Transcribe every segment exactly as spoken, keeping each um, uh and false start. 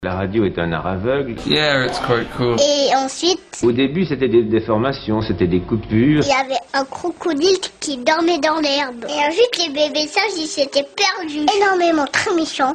La radio est un art aveugle. Yeah, it's quite cool. Et ensuite, Au début, c'était des déformations, c'était des coupures. il y avait un crocodile qui dormait dans l'herbe. Et ensuite, les bébés sages, ils s'étaient perdus. Énormément, très méchants.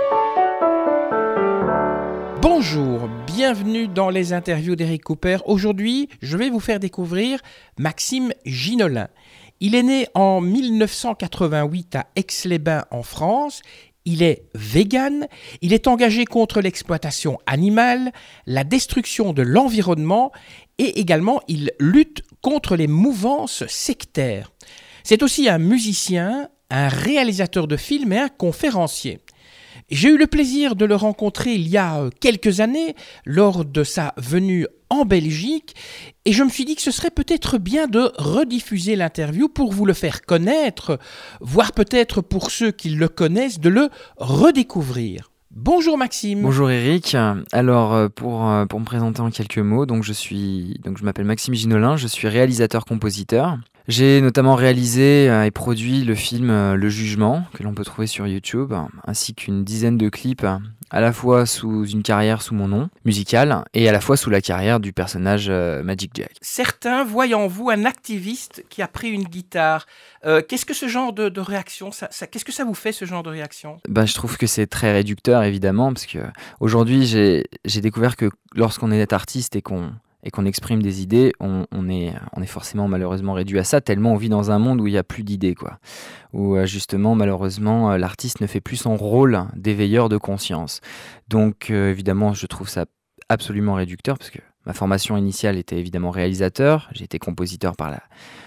Bonjour, bienvenue dans les interviews d'Eric Cooper. Aujourd'hui, je vais vous faire découvrir Maxime Ginolin. Il est né en dix-neuf cent quatre-vingt-huit à Aix-les-Bains en France. Il est vegan, il est engagé contre l'exploitation animale, la destruction de l'environnement et également il lutte contre les mouvances sectaires. C'est aussi un musicien, un réalisateur de films et un conférencier. J'ai eu le plaisir de le rencontrer il y a quelques années lors de sa venue en Belgique et je me suis dit que ce serait peut-être bien de rediffuser l'interview pour vous le faire connaître, voire peut-être pour ceux qui le connaissent de le redécouvrir. Bonjour Maxime. Bonjour Eric. Alors pour, pour me présenter en quelques mots, donc je suis donc je m'appelle Maxime Ginolin, je suis réalisateur-compositeur. J'ai notamment réalisé et produit le film Le Jugement, que l'on peut trouver sur YouTube, ainsi qu'une dizaine de clips, à la fois sous une carrière sous mon nom musical, et à la fois sous la carrière du personnage Magic Jack. Certains voient en vous un activiste qui a pris une guitare. Euh, qu'est-ce que ce genre de, de réaction, ça, ça, qu'est-ce que ça vous fait, ce genre de réaction ? Ben, je trouve que c'est très réducteur, évidemment, parce que aujourd'hui, j'ai, j'ai découvert que lorsqu'on est artiste et qu'on et qu'on exprime des idées, on, on, est, on est forcément malheureusement réduit à ça, tellement on vit dans un monde où il n'y a plus d'idées, quoi. Où justement, malheureusement, l'artiste ne fait plus son rôle d'éveilleur de conscience. Donc euh, évidemment, je trouve ça absolument réducteur, parce que ma formation initiale était évidemment réalisateur, j'ai été compositeur par la,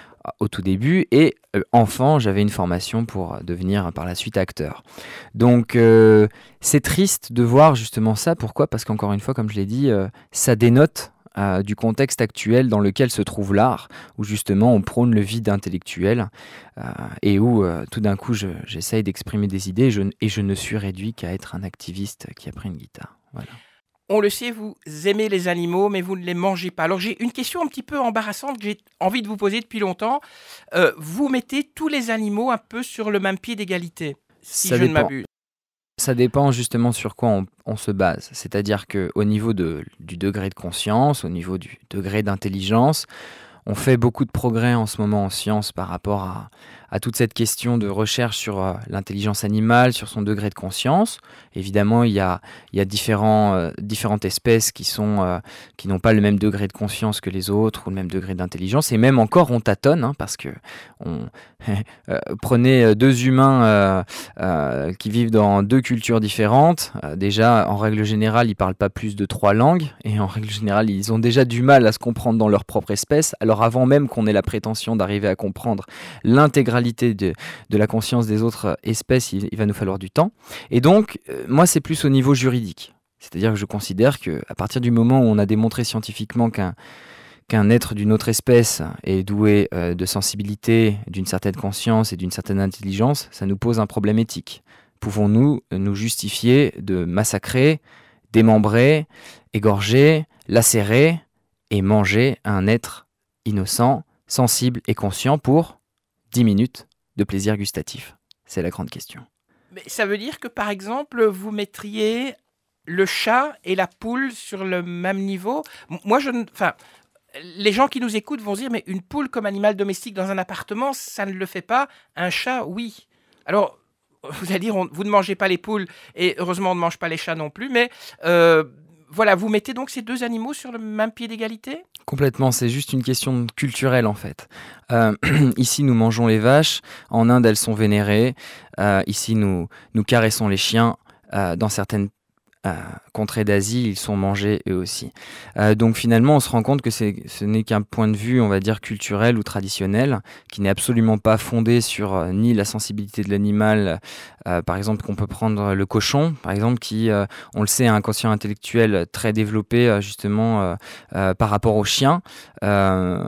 au tout début, et euh, enfant, j'avais une formation pour devenir par la suite acteur. Donc euh, c'est triste de voir justement ça, pourquoi ? Parce qu'encore une fois, comme je l'ai dit, euh, ça dénote Euh, du contexte actuel dans lequel se trouve l'art, où justement on prône le vide intellectuel euh, et où euh, tout d'un coup je, j'essaye d'exprimer des idées et je, et je ne suis réduit qu'à être un activiste qui a pris une guitare. Voilà. On le sait, vous aimez les animaux, mais vous ne les mangez pas. Alors j'ai une question un petit peu embarrassante que j'ai envie de vous poser depuis longtemps. Euh, vous mettez tous les animaux un peu sur le même pied d'égalité, si Ça je dépend. ne m'abuse. Ça dépend justement sur quoi on, on se base. C'est-à-dire qu'au niveau de, du degré de conscience, au niveau du degré d'intelligence, on fait beaucoup de progrès en ce moment en science par rapport à, à toute cette question de recherche sur euh, l'intelligence animale, sur son degré de conscience. Évidemment, il y a, il y a différents, euh, différentes espèces qui, sont, euh, qui n'ont pas le même degré de conscience que les autres ou le même degré d'intelligence. Et même encore, on tâtonne, hein, parce que on, euh, prenez deux humains euh, euh, qui vivent dans deux cultures différentes. Euh, déjà, en règle générale, ils ne parlent pas plus de trois langues. Et en règle générale, ils ont déjà du mal à se comprendre dans leur propre espèce. Alors avant même qu'on ait la prétention d'arriver à comprendre l'intégralité De, de la conscience des autres espèces, il, il va nous falloir du temps. Et donc, euh, moi, c'est plus au niveau juridique. C'est-à-dire que je considère qu'à partir du moment où on a démontré scientifiquement qu'un, qu'un être d'une autre espèce est doué euh, de sensibilité, d'une certaine conscience et d'une certaine intelligence, ça nous pose un problème éthique. Pouvons-nous nous justifier de massacrer, démembrer, égorger, lacérer et manger un être innocent, sensible et conscient pour dix minutes de plaisir gustatif? C'est la grande question. Mais ça veut dire que, par exemple, vous mettriez le chat et la poule sur le même niveau ? Moi, je ne... Enfin, les gens qui nous écoutent vont se dire, mais une poule comme animal domestique dans un appartement, ça ne le fait pas. Un chat, oui. Alors, vous allez dire, on, vous ne mangez pas les poules, et heureusement, on ne mange pas les chats non plus, mais... Euh, Voilà, vous mettez donc ces deux animaux sur le même pied d'égalité ? Complètement, c'est juste une question culturelle en fait. Euh, ici, nous mangeons les vaches, en Inde, elles sont vénérées. Euh, ici, nous, nous caressons les chiens. Euh, dans certaines euh, contrées d'Asie, ils sont mangés eux aussi. Euh, donc finalement, on se rend compte que c'est, ce n'est qu'un point de vue, on va dire, culturel ou traditionnel, qui n'est absolument pas fondé sur euh, ni la sensibilité de l'animal. Euh, par exemple, qu'on peut prendre le cochon, par exemple, qui, euh, on le sait, a un quotient intellectuel très développé, euh, justement, euh, euh, par rapport au chien. Euh,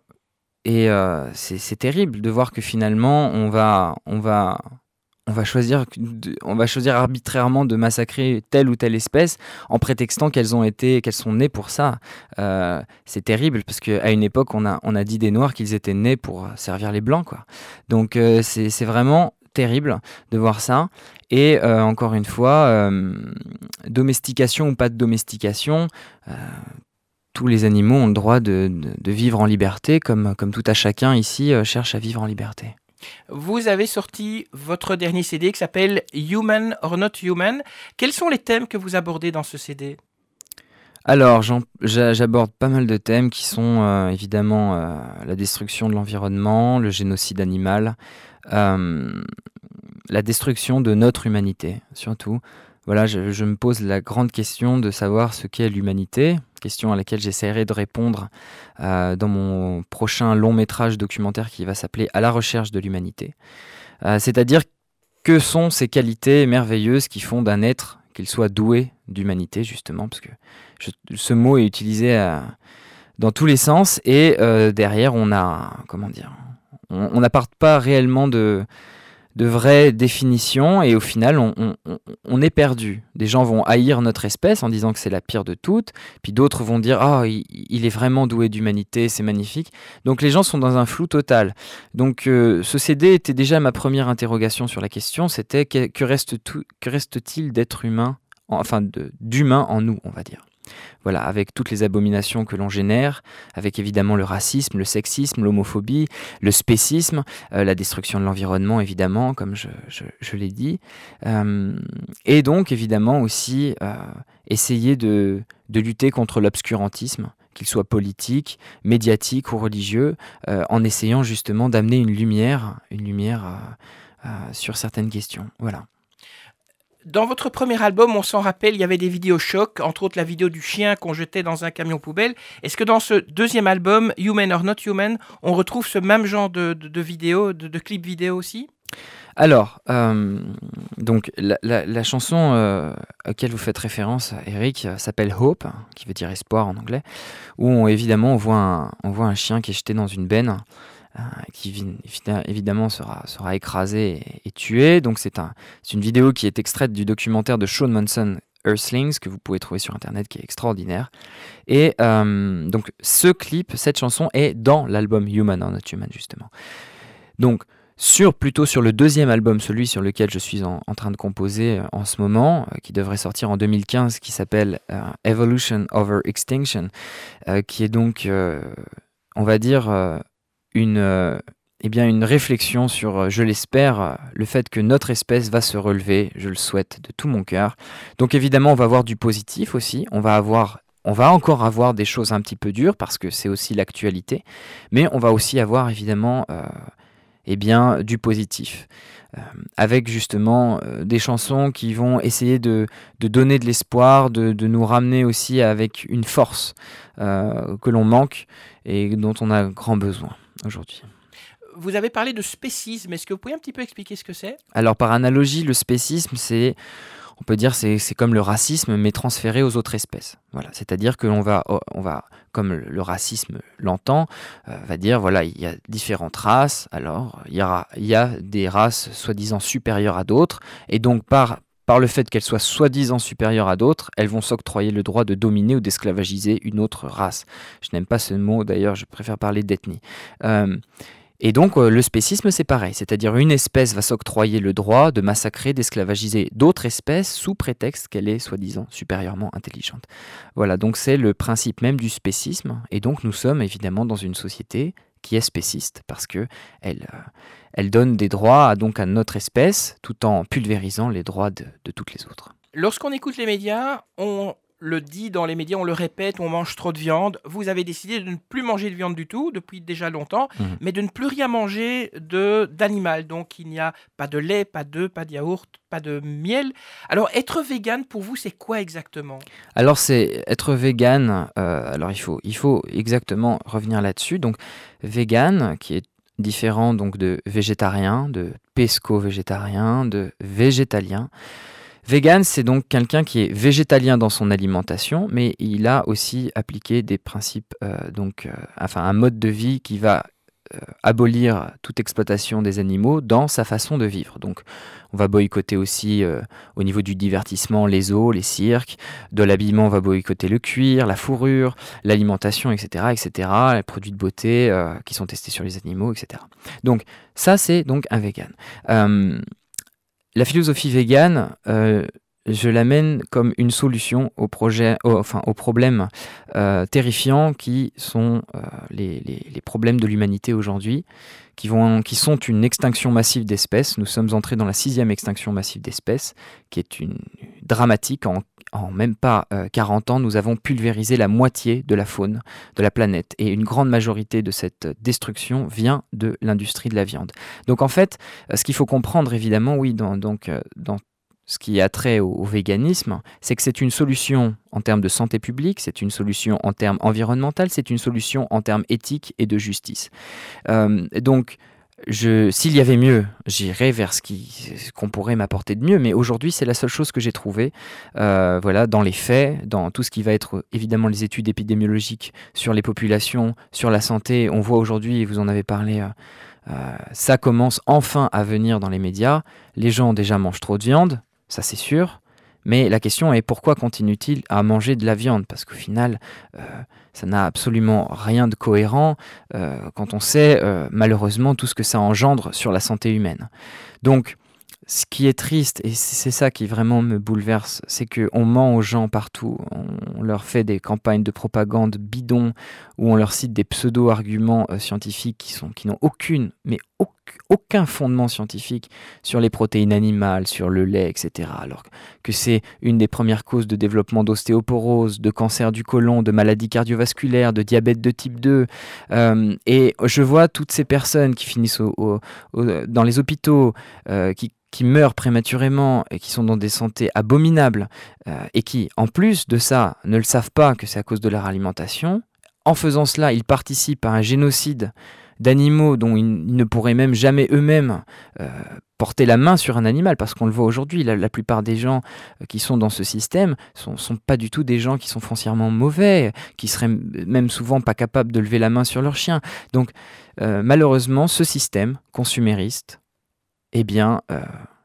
et euh, c'est, c'est terrible de voir que finalement, on va... On va On va, choisir, on va choisir arbitrairement de massacrer telle ou telle espèce en prétextant qu'elles ont été, qu'elles sont nées pour ça. Euh, c'est terrible parce qu'à une époque, on a, on a dit des Noirs qu'ils étaient nés pour servir les Blancs, quoi. Donc euh, c'est, c'est vraiment terrible de voir ça. Et euh, encore une fois, euh, domestication ou pas de domestication, euh, tous les animaux ont le droit de, de, de vivre en liberté, comme, comme tout à chacun ici euh, cherche à vivre en liberté. Vous avez sorti votre dernier C D qui s'appelle Human or Not Human. Quels sont les thèmes que vous abordez dans ce C D ? Alors, j'en, j'aborde pas mal de thèmes qui sont euh, évidemment euh, la destruction de l'environnement, le génocide animal, euh, la destruction de notre humanité, surtout. Voilà, je, je me pose la grande question de savoir ce qu'est l'humanité, question à laquelle j'essaierai de répondre euh, dans mon prochain long métrage documentaire qui va s'appeler « À la recherche de l'humanité euh, ». C'est-à-dire, que sont ces qualités merveilleuses qui font d'un être qu'il soit doué d'humanité, justement, parce que je, ce mot est utilisé à, dans tous les sens, et euh, derrière, on a, comment dire, on n'apporte pas réellement de, de vraies définitions, et au final, on, on, on est perdu. Des gens vont haïr notre espèce en disant que c'est la pire de toutes, puis d'autres vont dire « Ah, oh, il, il est vraiment doué d'humanité, c'est magnifique ». Donc les gens sont dans un flou total. Donc euh, ce C D était déjà ma première interrogation sur la question, c'était que, que, reste tout, que reste-t-il d'être humain, enfin de, d'humain en nous, on va dire. Voilà, avec toutes les abominations que l'on génère, avec évidemment le racisme, le sexisme, l'homophobie, le spécisme, euh, la destruction de l'environnement, évidemment, comme je, je, je l'ai dit. Euh, et donc, évidemment, aussi euh, essayer de, de lutter contre l'obscurantisme, qu'il soit politique, médiatique ou religieux, euh, en essayant justement d'amener une lumière, une lumière euh, euh, sur certaines questions. Voilà. Dans votre premier album, on s'en rappelle, il y avait des vidéos chocs, entre autres la vidéo du chien qu'on jetait dans un camion poubelle. Est-ce que dans ce deuxième album, Human or Not Human, on retrouve ce même genre de, de, de vidéos, de, de clips vidéo aussi ? Alors, euh, donc la, la, la chanson euh, à laquelle vous faites référence, Eric, euh, s'appelle Hope, qui veut dire espoir en anglais, où on, évidemment on voit, un, on voit un chien qui est jeté dans une benne, euh, qui évidemment sera, sera écrasé et, et tué. Donc c'est, un, c'est une vidéo qui est extraite du documentaire de Shawn Monson, Earthlings, que vous pouvez trouver sur internet, qui est extraordinaire. Et euh, donc ce clip, cette chanson est dans l'album Human or Not Human, justement. Donc Sur, plutôt sur le deuxième album, celui sur lequel je suis en, en train de composer en ce moment, euh, qui devrait sortir en deux mille quinze, qui s'appelle euh, Evolution Over Extinction, euh, qui est donc, euh, on va dire, euh, une, euh, eh bien une réflexion sur, euh, je l'espère, euh, le fait que notre espèce va se relever, je le souhaite de tout mon cœur. Donc évidemment, on va avoir du positif aussi, on va avoir... On va encore avoir des choses un petit peu dures, parce que c'est aussi l'actualité, mais on va aussi avoir évidemment... Euh, eh bien, du positif, euh, avec justement euh, des chansons qui vont essayer de, de donner de l'espoir, de, de nous ramener aussi avec une force euh, que l'on manque et dont on a grand besoin aujourd'hui. Vous avez parlé de spécisme, est-ce que vous pouvez un petit peu expliquer ce que c'est ? Alors par analogie, le spécisme, c'est... On peut dire que c'est, c'est comme le racisme, mais transféré aux autres espèces. Voilà. C'est-à-dire que l'on va, on va, comme le racisme l'entend, euh, va dire, voilà, il y a différentes races, alors il y, aura, il y a des races soi-disant supérieures à d'autres, et donc par, par le fait qu'elles soient soi-disant supérieures à d'autres, elles vont s'octroyer le droit de dominer ou d'esclavagiser une autre race. Je n'aime pas ce mot, d'ailleurs, je préfère parler d'ethnie. Euh, Et donc euh, le spécisme c'est pareil, c'est-à-dire une espèce va s'octroyer le droit de massacrer, d'esclavagiser d'autres espèces sous prétexte qu'elle est soi-disant supérieurement intelligente. Voilà, donc c'est le principe même du spécisme, et donc nous sommes évidemment dans une société qui est spéciste, parce qu'elle euh, elle donne des droits à, donc à notre espèce, tout en pulvérisant les droits de, de toutes les autres. Lorsqu'on écoute les médias, on... le dit dans les médias, on le répète, on mange trop de viande. Vous avez décidé de ne plus manger de viande du tout depuis déjà longtemps, mmh. mais de ne plus rien manger de, d'animal. Donc il n'y a pas de lait, pas d'œufs, pas de yaourt, pas de miel. Alors être végane, pour vous, c'est quoi exactement ? Alors c'est être végane, euh, alors il faut, il faut exactement revenir là-dessus. Donc végane, qui est différent donc, de végétarien, de pesco-végétarien, de végétalien. Vegan, c'est donc quelqu'un qui est végétalien dans son alimentation, mais il a aussi appliqué des principes, euh, donc, euh, enfin un mode de vie qui va euh, abolir toute exploitation des animaux dans sa façon de vivre. Donc on va boycotter aussi euh, au niveau du divertissement les zoos, les cirques, de l'habillement on va boycotter le cuir, la fourrure, l'alimentation, et cetera, et cetera, les produits de beauté euh, qui sont testés sur les animaux, et cetera. Donc ça c'est donc un vegan. Euh, la philosophie végane, euh, je l'amène comme une solution aux, projets, aux, enfin, aux problèmes euh, terrifiants qui sont euh, les, les, les problèmes de l'humanité aujourd'hui, qui, vont, qui sont une extinction massive d'espèces. Nous sommes entrés dans la sixième extinction massive d'espèces, qui est une dramatique. En, en même pas euh, quarante ans, nous avons pulvérisé la moitié de la faune de la planète. Et une grande majorité de cette destruction vient de l'industrie de la viande. Donc en fait, ce qu'il faut comprendre évidemment, oui, dans, donc, dans ce qui a trait au, au véganisme, c'est que c'est une solution en termes de santé publique, c'est une solution en termes environnementaux, c'est une solution en termes éthiques et de justice. Euh, donc, je, s'il y avait mieux, j'irais vers ce, qui, ce qu'on pourrait m'apporter de mieux, mais aujourd'hui, c'est la seule chose que j'ai trouvée. Euh, voilà, dans les faits, dans tout ce qui va être évidemment les études épidémiologiques sur les populations, sur la santé, on voit aujourd'hui, et vous en avez parlé, euh, euh, ça commence enfin à venir dans les médias. Les gens déjà mangent trop de viande, ça c'est sûr, mais la question est pourquoi continuent-ils à manger de la viande? Parce qu'au final, euh, ça n'a absolument rien de cohérent euh, quand on sait euh, malheureusement tout ce que ça engendre sur la santé humaine. Donc, ce qui est triste, et c'est ça qui vraiment me bouleverse, c'est qu'on ment aux gens partout, on leur fait des campagnes de propagande bidons, où on leur cite des pseudo-arguments euh, scientifiques qui, sont, qui n'ont aucune, mais aucune, aucun fondement scientifique sur les protéines animales, sur le lait, et cetera. Alors que c'est une des premières causes de développement d'ostéoporose, de cancer du côlon, de maladies cardiovasculaires, de diabète de type deux. Euh, et je vois toutes ces personnes qui finissent au, au, au, dans les hôpitaux, euh, qui qui meurent prématurément et qui sont dans des santé abominables euh, et qui, en plus de ça, ne le savent pas que c'est à cause de leur alimentation. En faisant cela, ils participent à un génocide d'animaux dont ils ne pourraient même jamais eux-mêmes euh, porter la main sur un animal, parce qu'on le voit aujourd'hui, la, la plupart des gens qui sont dans ce système ne sont, sont pas du tout des gens qui sont foncièrement mauvais, qui seraient même souvent pas capables de lever la main sur leur chien. Donc euh, malheureusement, ce système consumériste eh bien, euh,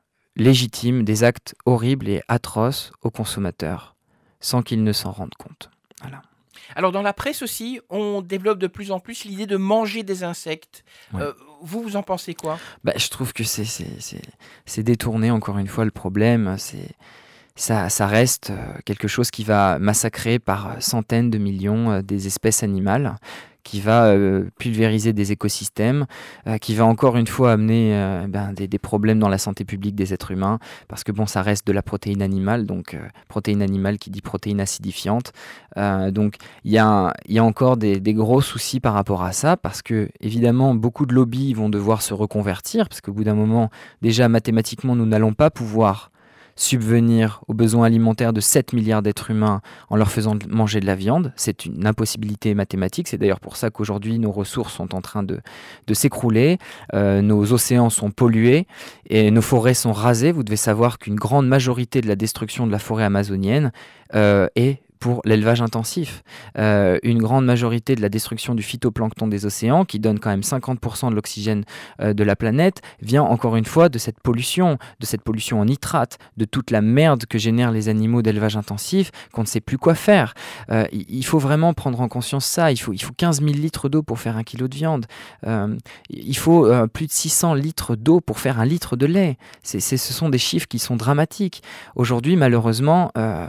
légitime des actes horribles et atroces aux consommateurs, sans qu'ils ne s'en rendent compte. Voilà. Alors, dans la presse aussi, on développe de plus en plus l'idée de manger des insectes. Ouais. Euh, vous, vous en pensez quoi? Bah, je trouve que c'est, c'est, c'est, c'est détourné, encore une fois, le problème. C'est, ça, ça reste quelque chose qui va massacrer par centaines de millions des espèces animales, qui va euh, pulvériser des écosystèmes, euh, qui va encore une fois amener euh, ben, des, des problèmes dans la santé publique des êtres humains, parce que bon, ça reste de la protéine animale, donc euh, protéine animale qui dit protéine acidifiante. Euh, donc il y a, y a encore des, des gros soucis par rapport à ça, parce que évidemment, beaucoup de lobbies vont devoir se reconvertir, parce qu'au bout d'un moment, déjà mathématiquement, nous n'allons pas pouvoir subvenir aux besoins alimentaires de sept milliards d'êtres humains en leur faisant manger de la viande. C'est une impossibilité mathématique. C'est d'ailleurs pour ça qu'aujourd'hui, nos ressources sont en train de, de s'écrouler. Euh, nos océans sont pollués et nos forêts sont rasées. Vous devez savoir qu'une grande majorité de la destruction de la forêt amazonienne euh, est pour l'élevage intensif. Euh, une grande majorité de la destruction du phytoplancton des océans, qui donne quand même cinquante pour cent de l'oxygène euh, de la planète, vient encore une fois de cette pollution, de cette pollution en nitrate, de toute la merde que génèrent les animaux d'élevage intensif, qu'on ne sait plus quoi faire. Euh, il faut vraiment prendre en conscience ça. Il faut, il faut quinze mille litres d'eau pour faire un kilo de viande. Euh, il faut euh, plus de six cents litres d'eau pour faire un litre de lait. C'est, c'est, ce sont des chiffres qui sont dramatiques. Aujourd'hui, malheureusement, euh,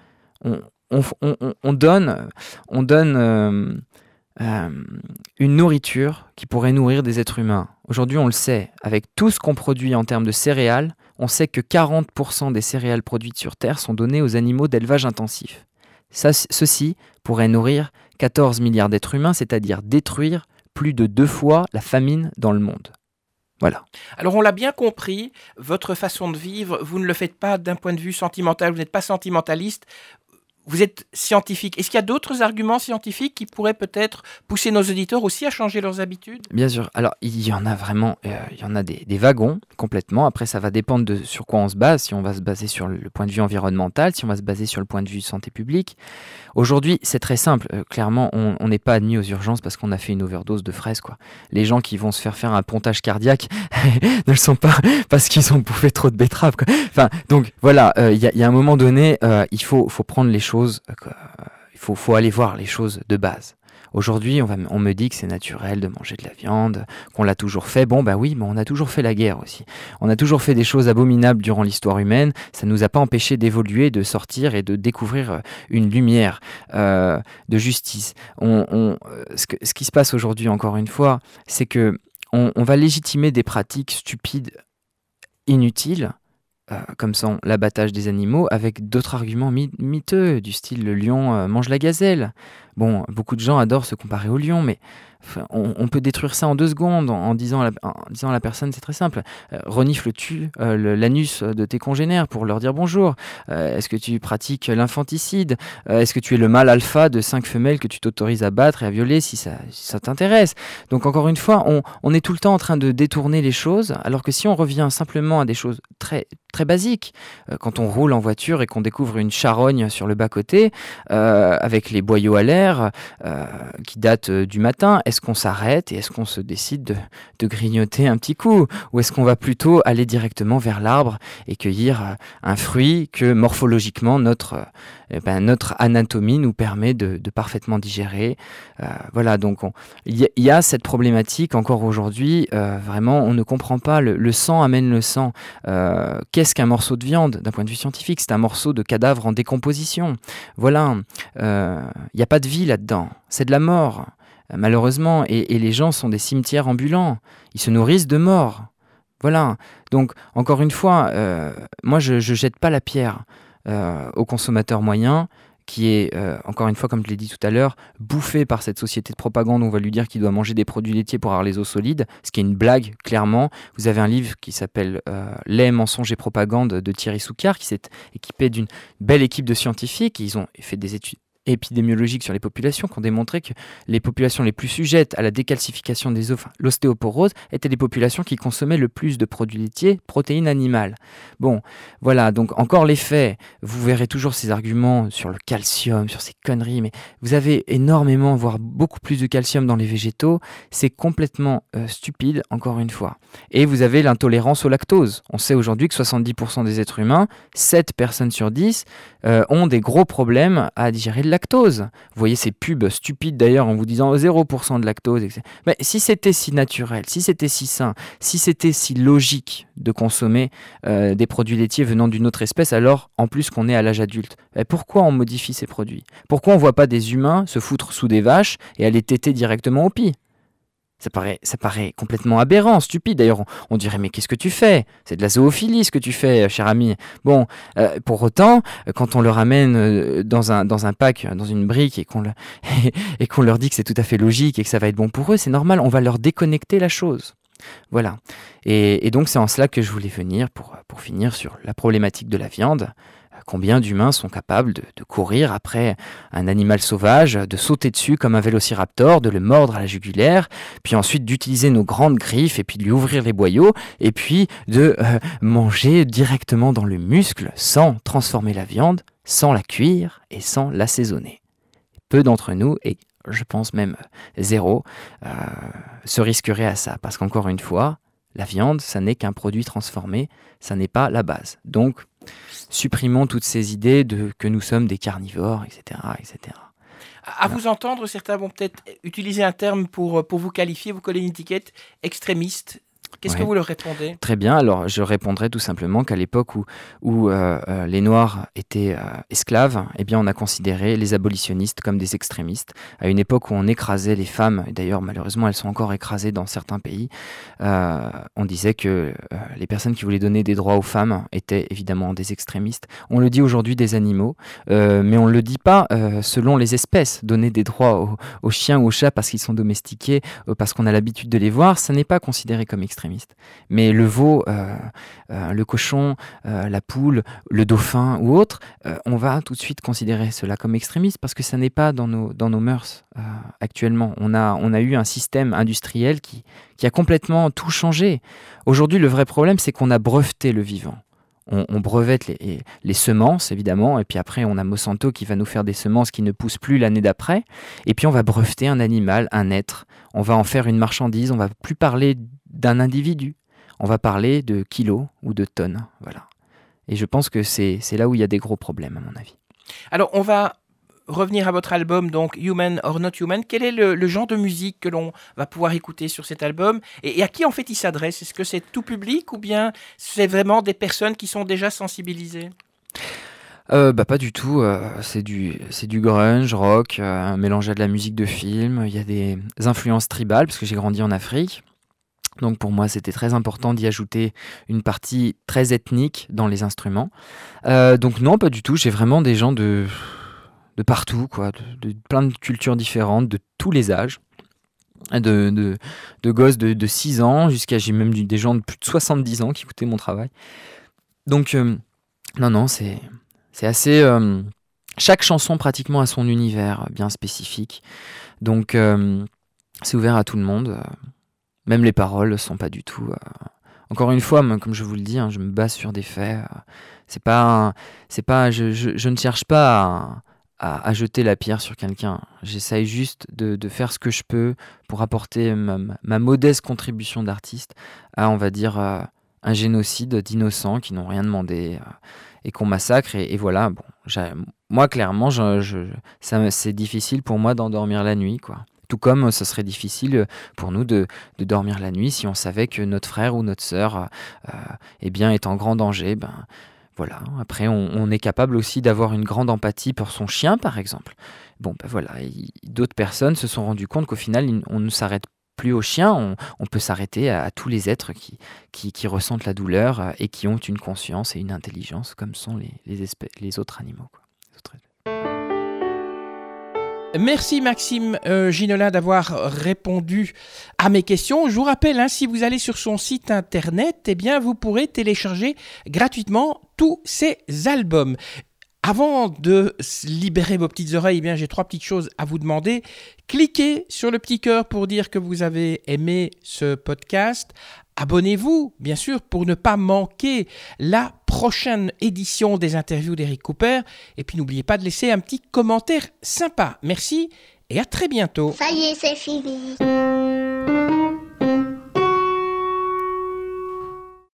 on On, on, on donne, on donne euh, euh, une nourriture qui pourrait nourrir des êtres humains. Aujourd'hui, on le sait, avec tout ce qu'on produit en termes de céréales, on sait que quarante pour cent des céréales produites sur Terre sont données aux animaux d'élevage intensif. Ça, ceci pourrait nourrir quatorze milliards d'êtres humains, c'est-à-dire détruire plus de deux fois la famine dans le monde. Voilà. Alors on l'a bien compris, votre façon de vivre, vous ne le faites pas d'un point de vue sentimental, vous n'êtes pas sentimentaliste. vous êtes scientifique. Est-ce qu'il y a d'autres arguments scientifiques qui pourraient peut-être pousser nos auditeurs aussi à changer leurs habitudes ? Bien sûr. Alors, il y en a vraiment, euh, il y en a des, des wagons, complètement. Après, ça va dépendre de sur quoi on se base. Si on va se baser sur le point de vue environnemental, si on va se baser sur le point de vue santé publique. Aujourd'hui, c'est très simple. Euh, clairement, on on n'est pas admis aux urgences parce qu'on a fait une overdose de fraises, quoi. Les gens qui vont se faire faire un pontage cardiaque ne le sont pas parce qu'ils ont bouffé trop de betteraves, quoi. Enfin, donc voilà, il euh, y, y a un moment donné, euh, il faut, faut prendre les choses, euh, il faut, faut aller voir les choses de base. Aujourd'hui, on, va, on me dit que c'est naturel de manger de la viande, qu'on l'a toujours fait. Bon, bah oui, mais on a toujours fait la guerre aussi. On a toujours fait des choses abominables durant l'histoire humaine. Ça ne nous a pas empêché d'évoluer, de sortir et de découvrir une lumière euh, de justice. On, on, ce, que, ce qui se passe aujourd'hui, encore une fois, c'est que on, on va légitimer des pratiques stupides, inutiles, Euh, comme sont l'abattage des animaux, avec d'autres arguments mi- miteux, du style le lion euh, mange la gazelle. Bon, beaucoup de gens adorent se comparer au lion, mais enfin, on, on peut détruire ça en deux secondes en, en disant, à la, en disant à la personne, c'est très simple, euh, renifle-tu euh, le- l'anus de tes congénères pour leur dire bonjour. Euh, Est-ce que tu pratiques l'infanticide? Euh, Est-ce que tu es le mâle alpha de cinq femelles que tu t'autorises à battre et à violer si ça, si ça t'intéresse? Donc encore une fois, on, on est tout le temps en train de détourner les choses, alors que si on revient simplement à des choses très très basiques, euh, quand on roule en voiture et qu'on découvre une charogne sur le bas-côté, euh, avec les boyaux à l'air, euh, qui datent euh, du matin, est-ce qu'on s'arrête et est-ce qu'on se décide de, de grignoter un petit coup? Ou est-ce qu'on va plutôt aller directement vers l'arbre et cueillir euh, un fruit que morphologiquement notre, euh, eh ben, notre anatomie nous permet de, de parfaitement digérer? Euh, voilà, donc il y, y a cette problématique encore aujourd'hui, euh, vraiment on ne comprend pas, le, le sang amène le sang. Euh, qu'est-ce qu'un morceau de viande d'un point de vue scientifique? C'est un morceau de cadavre en décomposition. Voilà, il euh, n'y a pas de vie là-dedans, c'est de la mort, euh, malheureusement, et, et les gens sont des cimetières ambulants, ils se nourrissent de morts. Voilà, donc encore une fois, euh, moi je ne jette pas la pierre euh, au consommateur moyen, qui est, euh, encore une fois, comme je l'ai dit tout à l'heure, bouffé par cette société de propagande où on va lui dire qu'il doit manger des produits laitiers pour avoir les os solides, ce qui est une blague, clairement. Vous avez un livre qui s'appelle euh, « Lait, mensonges et propagande » de Thierry Soucard, qui s'est équipé d'une belle équipe de scientifiques. Ils ont fait des études épidémiologiques sur les populations qui ont démontré que les populations les plus sujettes à la décalcification des os, enfin, l'ostéoporose, étaient les populations qui consommaient le plus de produits laitiers, protéines animales. Bon, voilà, donc encore les faits, vous verrez toujours ces arguments sur le calcium, sur ces conneries, mais vous avez énormément, voire beaucoup plus de calcium dans les végétaux, c'est complètement euh, stupide, encore une fois. Et vous avez l'intolérance au lactose. On sait aujourd'hui que soixante-dix pour cent des êtres humains, sept personnes sur dix, euh, ont des gros problèmes à digérer le lactose. Vous voyez ces pubs stupides d'ailleurs en vous disant zéro pour cent de lactose. Mais si c'était si naturel, si c'était si sain, si c'était si logique de consommer euh, des produits laitiers venant d'une autre espèce, alors en plus qu'on est à l'âge adulte, et pourquoi on modifie ces produits? Pourquoi on ne voit pas des humains se foutre sous des vaches et aller téter directement au pis? Ça paraît, ça paraît complètement aberrant, stupide. D'ailleurs, on, on dirait, mais qu'est-ce que tu fais? C'est de la zoophilie ce que tu fais, cher ami. Bon, euh, pour autant, quand on le ramène euh, dans un, dans un pack, dans une brique, et qu'on, le, et qu'on leur dit que c'est tout à fait logique et que ça va être bon pour eux, c'est normal, on va leur déconnecter la chose. Voilà. Et, et donc, c'est en cela que je voulais venir pour, pour finir sur la problématique de la viande. Combien d'humains sont capables de, de courir après un animal sauvage, de sauter dessus comme un vélociraptor, de le mordre à la jugulaire, puis ensuite d'utiliser nos grandes griffes et puis de lui ouvrir les boyaux, et puis de euh, manger directement dans le muscle sans transformer la viande, sans la cuire et sans l'assaisonner. Peu d'entre nous, et je pense même zéro, euh, se risqueraient à ça, parce qu'encore une fois, la viande, ça n'est qu'un produit transformé, ça n'est pas la base. Donc, supprimons toutes ces idées de que nous sommes des carnivores, et cetera, et cetera. À voilà. Vous entendre, certains vont peut-être utiliser un terme pour, pour vous qualifier, vous coller une étiquette extrémiste. Qu'est-ce ouais. que vous leur répondez? Très bien, alors je répondrai tout simplement qu'à l'époque où, où euh, euh, les Noirs étaient euh, esclaves, eh bien on a considéré les abolitionnistes comme des extrémistes. À une époque où on écrasait les femmes, et d'ailleurs malheureusement elles sont encore écrasées dans certains pays, euh, on disait que euh, les personnes qui voulaient donner des droits aux femmes étaient évidemment des extrémistes. On le dit aujourd'hui des animaux, euh, mais on ne le dit pas euh, selon les espèces. Donner des droits aux, aux chiens ou aux chats parce qu'ils sont domestiqués, euh, parce qu'on a l'habitude de les voir, ça n'est pas considéré comme extrémiste. extrémiste. Mais le veau, euh, euh, le cochon, euh, la poule, le dauphin ou autre, euh, on va tout de suite considérer cela comme extrémiste parce que ça n'est pas dans nos, dans nos mœurs euh, actuellement. On a, on a eu un système industriel qui, qui a complètement tout changé. Aujourd'hui, le vrai problème, c'est qu'on a breveté le vivant. On, on brevette les, les semences, évidemment, et puis après, on a Monsanto qui va nous faire des semences qui ne poussent plus l'année d'après, et puis on va breveter un animal, un être, on va en faire une marchandise, on va plus parler d'un individu, on va parler de kilos ou de tonnes, voilà. Et je pense que c'est, c'est là où il y a des gros problèmes, à mon avis. Alors, on va revenir à votre album, donc Human or Not Human. Quel est le, le genre de musique que l'on va pouvoir écouter sur cet album et, et à qui en fait il s'adresse? Est-ce que c'est tout public ou bien c'est vraiment des personnes qui sont déjà sensibilisées? Euh, bah pas du tout, euh, c'est du, c'est du grunge, rock, euh, mélangé à de la musique de film. Il y a des influences tribales parce que j'ai grandi en Afrique. Donc pour moi, c'était très important d'y ajouter une partie très ethnique dans les instruments. Euh, donc non, pas du tout. J'ai vraiment des gens de, de partout, quoi, de, de plein de cultures différentes, de tous les âges. De, de, de gosses de, de six ans jusqu'à, j'ai même des gens de plus de soixante-dix ans qui écoutaient mon travail. Donc euh, non, non, c'est, c'est assez... Euh, chaque chanson pratiquement a son univers bien spécifique. Donc euh, c'est ouvert à tout le monde. Euh, Même les paroles ne sont pas du tout... Euh... Encore une fois, moi, comme je vous le dis, hein, je me base sur des faits. Euh... C'est pas, un... c'est pas, je, je, je ne cherche pas à, à, à jeter la pierre sur quelqu'un. J'essaye juste de, de faire ce que je peux pour apporter ma, ma modeste contribution d'artiste à, on va dire, euh, un génocide d'innocents qui n'ont rien demandé euh, et qu'on massacre. Et, et voilà, bon, j'ai... moi, clairement, je, je... Ça, c'est difficile pour moi d'endormir la nuit, quoi. Tout comme ce serait difficile pour nous de, de dormir la nuit si on savait que notre frère ou notre sœur euh, eh bien, est en grand danger. Ben, voilà. Après, on, on est capable aussi d'avoir une grande empathie pour son chien, par exemple. Bon, ben voilà. Et d'autres personnes se sont rendues compte qu'au final, on ne s'arrête plus aux chiens, on, on peut s'arrêter à, à tous les êtres qui, qui, qui ressentent la douleur et qui ont une conscience et une intelligence, comme sont les, les, espèces, les autres animaux, quoi. Les autres... Merci Maxime euh, Ginola d'avoir répondu à mes questions. Je vous rappelle, hein, si vous allez sur son site internet, eh bien, vous pourrez télécharger gratuitement tous ses albums. Avant de libérer vos petites oreilles, eh bien, j'ai trois petites choses à vous demander. Cliquez sur le petit cœur pour dire que vous avez aimé ce podcast. Abonnez-vous, bien sûr, pour ne pas manquer la prochaine édition des interviews d'Eric Cooper. Et puis, n'oubliez pas de laisser un petit commentaire sympa. Merci et à très bientôt. Ça y est, c'est fini.